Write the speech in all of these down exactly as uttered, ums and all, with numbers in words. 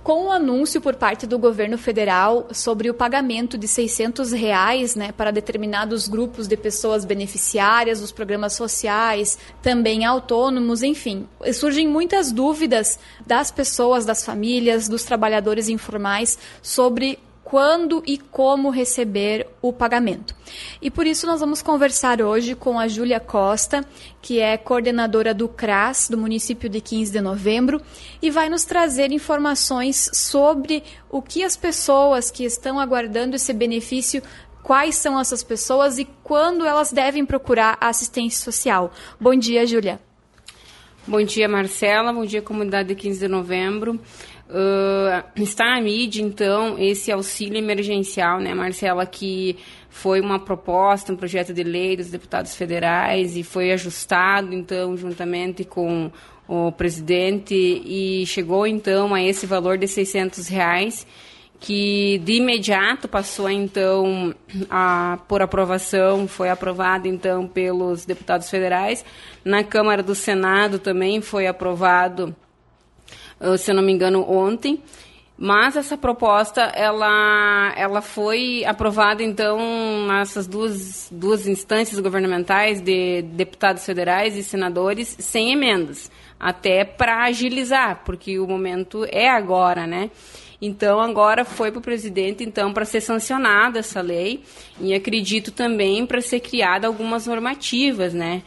Com o anúncio por parte do governo federal sobre o pagamento de seiscentos reais, né, para determinados grupos de pessoas beneficiárias dos programas sociais, também autônomos, enfim, surgem muitas dúvidas das pessoas, das famílias, dos trabalhadores informais sobre quando e como receber o pagamento. E por isso nós vamos conversar hoje com a Júlia Costa, que é coordenadora do C R A S, do município de quinze de novembro, e vai nos trazer informações sobre o que as pessoas que estão aguardando esse benefício, quais são essas pessoas e quando elas devem procurar a assistência social. Bom dia, Júlia. Bom dia, Marcela. Bom dia, comunidade de quinze de novembro. Uh, está na mídia, então, esse auxílio emergencial, né, Marcela, que foi uma proposta, um projeto de lei dos deputados federais e foi ajustado, então, juntamente com o presidente e chegou, então, a esse valor de seiscentos reais, que de imediato passou, então, a, por aprovação, foi aprovado, então, pelos deputados federais. Na Câmara do Senado também foi aprovado, se eu não me engano, ontem, mas essa proposta, ela, ela foi aprovada, então, nessas duas, duas instâncias governamentais de deputados federais e senadores, sem emendas, até para agilizar, porque o momento é agora, né? Então, agora foi para o presidente, então, para ser sancionada essa lei, e acredito também para ser criada algumas normativas, né?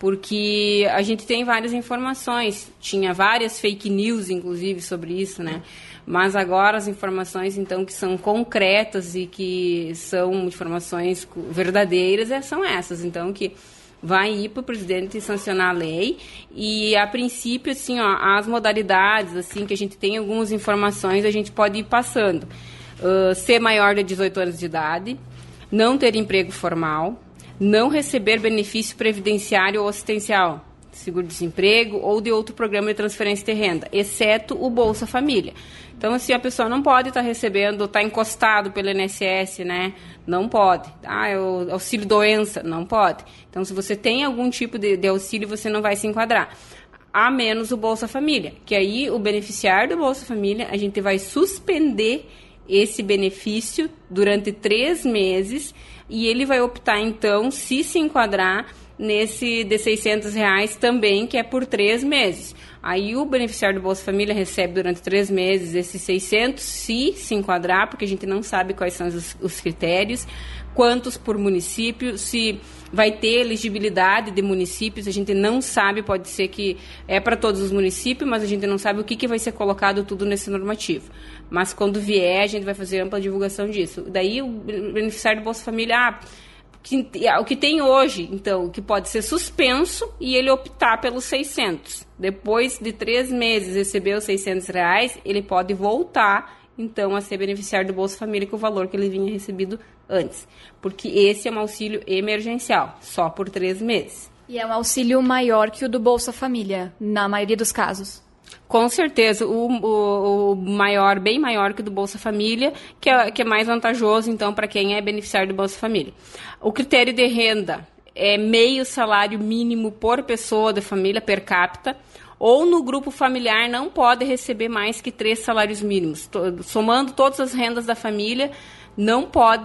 Porque a gente tem várias informações, tinha várias fake news, inclusive, sobre isso, né? Mas agora as informações, então, que são concretas e que são informações verdadeiras, são essas. Então, que vai ir para o presidente sancionar a lei e, a princípio, assim, ó, as modalidades, assim, que a gente tem algumas informações, a gente pode ir passando. Uh, ser maior de dezoito anos de idade, não ter emprego formal, não receber benefício previdenciário ou assistencial, seguro-desemprego ou de outro programa de transferência de renda, exceto o Bolsa Família. Então, assim, a pessoa não pode estar recebendo, está encostado pelo I N S S, né? Não pode. Ah, é o auxílio doença, não pode. Então, se você tem algum tipo de, de auxílio, você não vai se enquadrar. A menos o Bolsa Família, que aí o beneficiário do Bolsa Família, a gente vai suspender esse benefício durante três meses e ele vai optar, então, se se enquadrar nesse de seiscentos reais também, que é por três meses. Aí o beneficiário do Bolsa Família recebe durante três meses esses seiscentos, se se enquadrar, porque a gente não sabe quais são os, os critérios, quantos por município, se vai ter elegibilidade de municípios, a gente não sabe, pode ser que é para todos os municípios, mas a gente não sabe o que, que vai ser colocado tudo nesse normativo. Mas quando vier, a gente vai fazer ampla divulgação disso. Daí o beneficiário do Bolsa Família, ah, que, o que tem hoje, então, que pode ser suspenso e ele optar pelos seiscentos. Depois de três meses receber os seiscentos reais, ele pode voltar, então, a ser beneficiário do Bolsa Família com o valor que ele vinha recebido antes. Porque esse é um auxílio emergencial, só por três meses. E é um auxílio maior que o do Bolsa Família, na maioria dos casos. Com certeza, o, o, o maior, bem maior que o do Bolsa Família, que é, que é mais vantajoso, então, para quem é beneficiário do Bolsa Família. O critério de renda é meio salário mínimo por pessoa da família, per capita, ou no grupo familiar não pode receber mais que três salários mínimos. Somando todas as rendas da família, não pode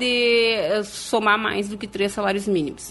somar mais do que três salários mínimos.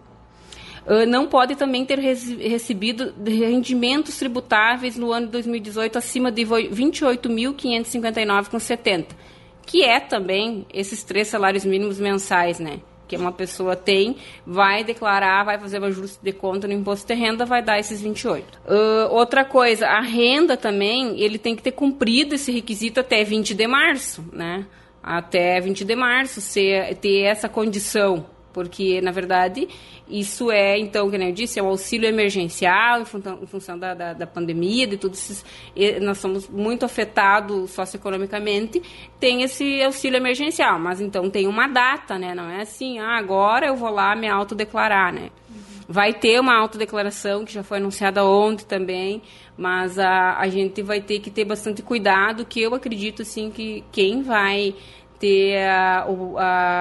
Não pode também ter recebido rendimentos tributáveis no ano de dois mil e dezoito acima de vinte e oito mil quinhentos e cinquenta e nove reais e setenta centavos, que é também esses três salários mínimos mensais, né? Que uma pessoa tem, vai declarar, vai fazer o ajuste de conta no imposto de renda, vai dar esses vinte e oito. Uh, outra coisa, a renda também, ele tem que ter cumprido esse requisito até vinte de março, né? Até vinte de março, ser, ter essa condição. Porque, na verdade, isso é, então, como eu disse, é um auxílio emergencial em função, em função da, da, da pandemia, de tudo isso. Nós somos muito afetados socioeconomicamente, tem esse auxílio emergencial, mas então tem uma data, né? Não é assim, ah, agora eu vou lá me autodeclarar, né? Uhum. Vai ter uma autodeclaração, que já foi anunciada ontem também, mas a, a gente vai ter que ter bastante cuidado, que eu acredito, assim, que quem vai ter a... a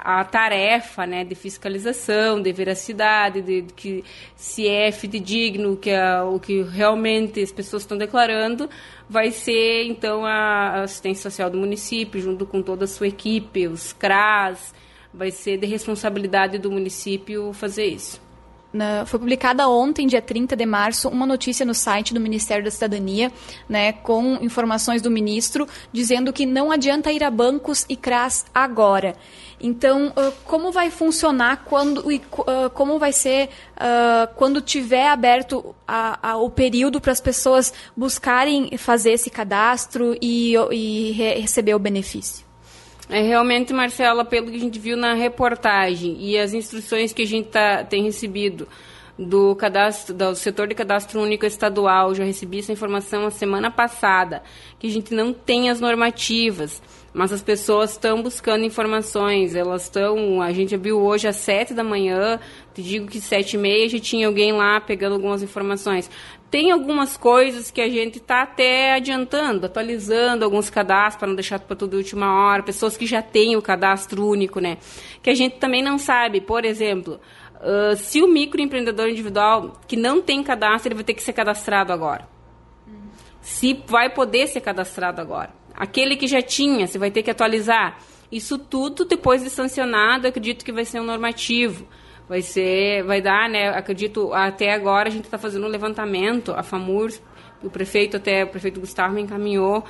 a tarefa, né, de fiscalização, de veracidade, de, de que se é fidedigno, que é o que realmente as pessoas estão declarando, vai ser, então, a assistência social do município, junto com toda a sua equipe, os C R A S, vai ser de responsabilidade do município fazer isso. Na, foi publicada ontem, dia trinta de março, uma notícia no site do Ministério da Cidadania, né, com informações do ministro, dizendo que não adianta ir a bancos e C R A S agora. Então, uh, como vai funcionar quando, uh, como vai ser uh, quando tiver aberto a, a, o período para as pessoas buscarem fazer esse cadastro e, e re- receber o benefício? É realmente, Marcela, pelo que a gente viu na reportagem e as instruções que a gente tá, tem recebido do, cadastro, do setor de cadastro único estadual, já recebi essa informação a semana passada, que a gente não tem as normativas, mas as pessoas estão buscando informações, elas estão, a gente viu hoje às sete da manhã, te digo que sete e meia já tinha alguém lá pegando algumas informações. Tem algumas coisas que a gente está até adiantando, atualizando alguns cadastros para não deixar para tudo última hora, pessoas que já têm o cadastro único, né? Que a gente também não sabe, por exemplo, uh, se o microempreendedor individual que não tem cadastro, ele vai ter que ser cadastrado agora. Uhum. Se vai poder ser cadastrado agora. Aquele que já tinha, você vai ter que atualizar. Isso tudo, depois de sancionado, acredito que vai ser um normativo. Vai ser, vai dar, né, acredito, até agora a gente está fazendo um levantamento, a FAMURS, o prefeito até, o prefeito Gustavo me encaminhou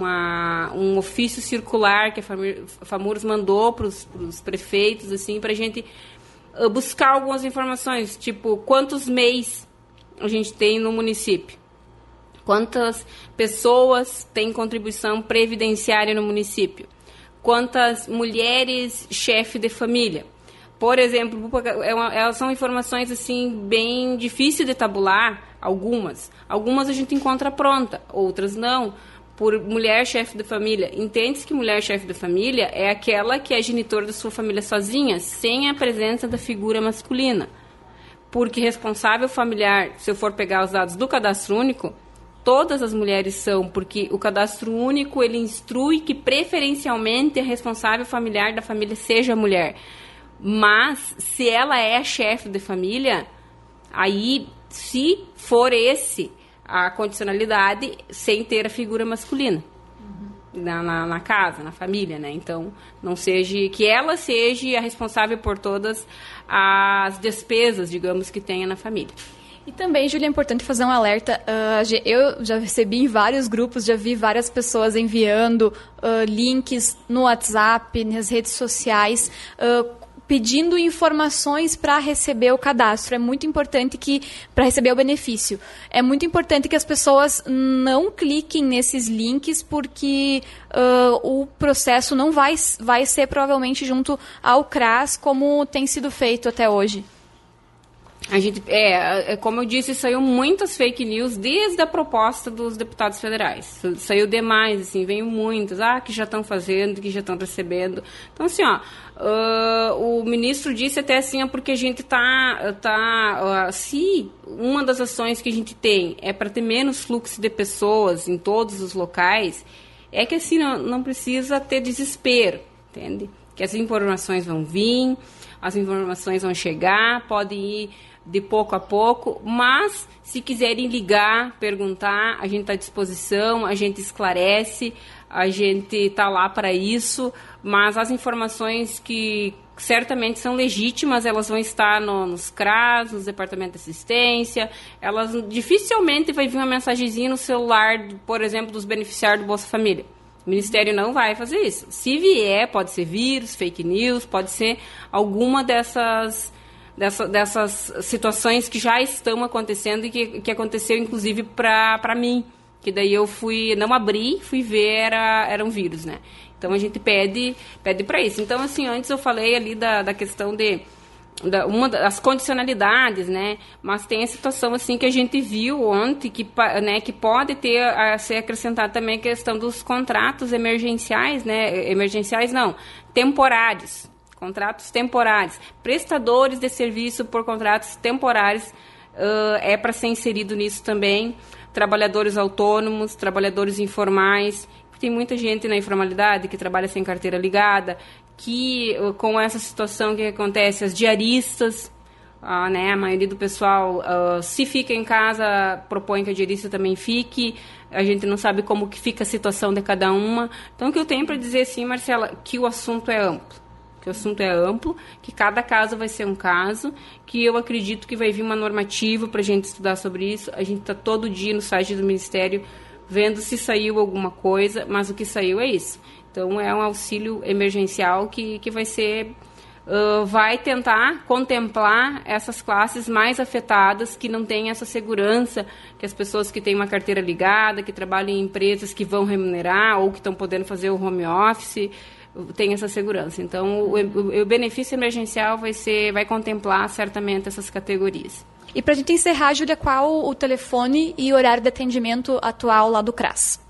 uma, um ofício circular que a FAMURS mandou para os prefeitos, assim, para a gente uh, buscar algumas informações, tipo, quantos M E Is a gente tem no município, quantas pessoas têm contribuição previdenciária no município, quantas mulheres chefe de família. Por exemplo, é uma, são informações assim bem difíceis de tabular, algumas. Algumas a gente encontra pronta, outras não. Por mulher chefe de família. Entende-se que mulher chefe de família é aquela que é genitora da sua família sozinha, sem a presença da figura masculina. Porque responsável familiar, se eu for pegar os dados do cadastro único, todas as mulheres são, porque o cadastro único ele instrui que preferencialmente a responsável familiar da família seja a mulher. Mas, se ela é chefe de família, aí, se for esse a condicionalidade, sem ter a figura masculina uhum. na, na, na casa, na família, né? Então, não seja, que ela seja a responsável por todas as despesas, digamos, que tenha na família. E também, Júlia, é importante fazer um alerta. Uh, eu já recebi em vários grupos, já vi várias pessoas enviando uh, links no WhatsApp, nas redes sociais, uh, pedindo informações para receber o cadastro. É muito importante que, para receber o benefício, é muito importante que as pessoas não cliquem nesses links, porque uh, o processo não vai, vai ser provavelmente junto ao C R A S, como tem sido feito até hoje. A gente, é, como eu disse, saiu muitas fake news desde a proposta dos deputados federais. Saiu demais, assim, veio muitas, ah, que já estão fazendo, que já estão recebendo. Então, assim, ó, uh, o ministro disse até assim, ó, porque a gente tá, tá uh, se uma das ações que a gente tem é para ter menos fluxo de pessoas em todos os locais, é que assim, não, não precisa ter desespero, entende? Que as informações vão vir, as informações vão chegar, podem ir de pouco a pouco, mas se quiserem ligar, perguntar, a gente está à disposição, a gente esclarece, a gente está lá para isso, mas as informações que certamente são legítimas, elas vão estar no, nos C R A S, nos departamentos de assistência, elas dificilmente vai vir uma mensagenzinha no celular, por exemplo, dos beneficiários do Bolsa Família. O Ministério não vai fazer isso. Se vier, pode ser vírus, fake news, pode ser alguma dessas, dessa, dessas situações que já estão acontecendo e que, que aconteceu, inclusive, para mim. Que daí eu fui, não abri, fui ver, era, era um vírus, né? Então, a gente pede, pede para isso. Então, assim, antes eu falei ali da, da questão de... Da, uma das condicionalidades, né? Mas tem a situação assim que a gente viu ontem que, né, que pode ter a ser acrescentada também a questão dos contratos emergenciais, né? Emergenciais não, temporários, contratos temporários, prestadores de serviço por contratos temporários uh, é para ser inserido nisso também, trabalhadores autônomos, trabalhadores informais, tem muita gente na informalidade que trabalha sem carteira ligada. que com essa situação que acontece, as diaristas, uh, né, a maioria do pessoal, uh, se fica em casa, propõe que a diarista também fique. A gente não sabe como que fica a situação de cada uma. Então, o que eu tenho para dizer, sim, Marcela, que o assunto é amplo. Que o assunto é amplo, que cada caso vai ser um caso, que eu acredito que vai vir uma normativa para a gente estudar sobre isso. A gente está todo dia no site do Ministério vendo se saiu alguma coisa, mas o que saiu é isso. Então, é um auxílio emergencial que, que vai ser... Uh, vai tentar contemplar essas classes mais afetadas, que não têm essa segurança, que as pessoas que têm uma carteira ligada, que trabalham em empresas que vão remunerar ou que estão podendo fazer o home office, têm essa segurança. Então, o, o, o benefício emergencial vai, ser, vai contemplar certamente essas categorias. E para a gente encerrar, Júlia, qual o telefone e horário de atendimento atual lá do C R A S?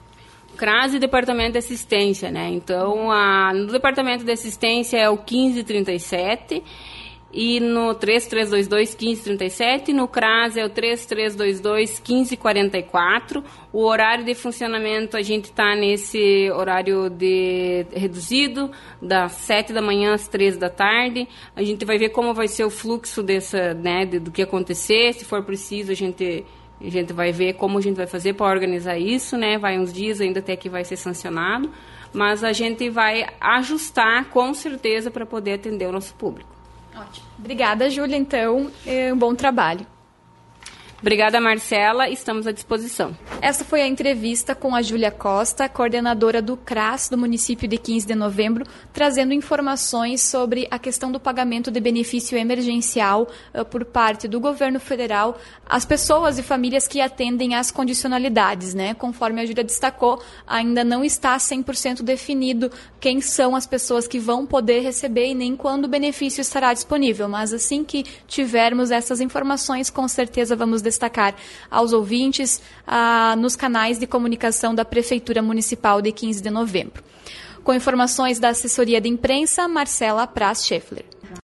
C R A S e Departamento de Assistência, né? Então, a, no Departamento de Assistência é o quinze trinta e sete e no três três dois dois, quinze trinta e sete, no C R A S é o três três dois dois, quinze quarenta e quatro. O horário de funcionamento, a gente está nesse horário de reduzido, das sete da manhã às três da tarde. A gente vai ver como vai ser o fluxo dessa, né, de, do que acontecer. Se for preciso, a gente... A gente vai ver como a gente vai fazer para organizar isso, né? Vai uns dias ainda até que vai ser sancionado, mas a gente vai ajustar com certeza para poder atender o nosso público. Ótimo. Obrigada, Júlia. Então, um bom trabalho. Obrigada, Marcela. Estamos à disposição. Essa foi a entrevista com a Júlia Costa, coordenadora do C R A S do município de quinze de novembro, trazendo informações sobre a questão do pagamento de benefício emergencial uh, por parte do governo federal às pessoas e famílias que atendem às condicionalidades, né? Conforme a Júlia destacou, ainda não está cem por cento definido quem são as pessoas que vão poder receber e nem quando o benefício estará disponível, mas assim que tivermos essas informações, com certeza vamos destacar aos ouvintes ah, nos canais de comunicação da Prefeitura Municipal de quinze de novembro. Com informações da assessoria de imprensa, Marcela Praz Scheffler.